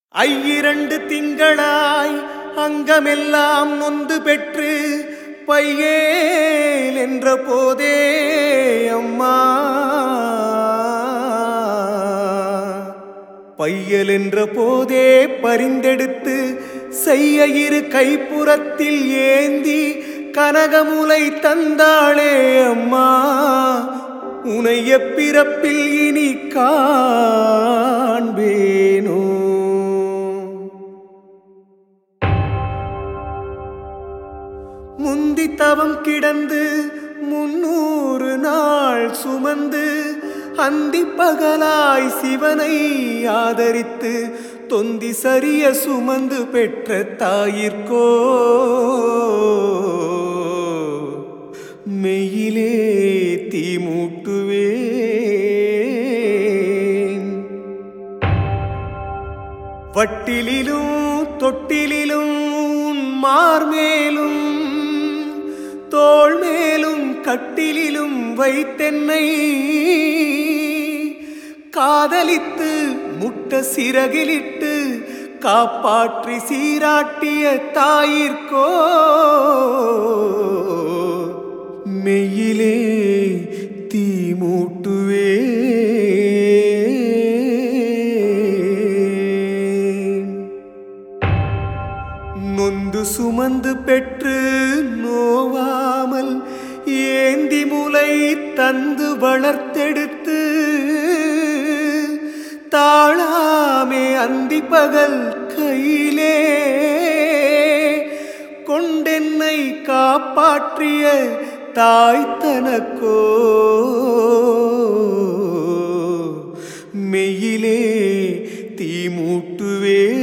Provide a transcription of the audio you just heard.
ஐயிரண்டு திங்களாய் அங்கமெல்லாம் நொந்து பெற்று பையேல் என்ற போதே அம்மா பையல் என்ற போதே பரிந்தெடுத்து செய்ய இரு கைப்புறத்தில் ஏந்தி கனகமுலை தந்தாளே அம்மா உனைய பிறப்பில் இனி காண்பேனோ. முந்தி தவம் கிடந்து 300 நாள் சுமந்து அந்தி பகலாய் சிவனை ஆதரித்து தொந்தி சரிய சுமந்து பெற்ற தாயிற்கோ மெய்யிலே தீ மூட்டுவேன். வட்டிலும் தொட்டிலும் மார்மேலும் தோள் மேலும் கட்டிலும் வைத்தென்னை காதலித்து முட்ட சிறகிலிட்டு காப்பாற்றி சீராட்டிய தாயிற்கோ மெய்யிலே தீ மூட்டுவேன். நொந்து சுமந்து பெற்று நோவாமல் ஏந்தி முலை தந்து வளர்த்தெடுத்து தாழாமே அந்தி பகல் கையிலே கொண்டென்னை காப்பாற்றிய தாய் தனக்கோ மெய்யிலே தீ மூட்டுவே.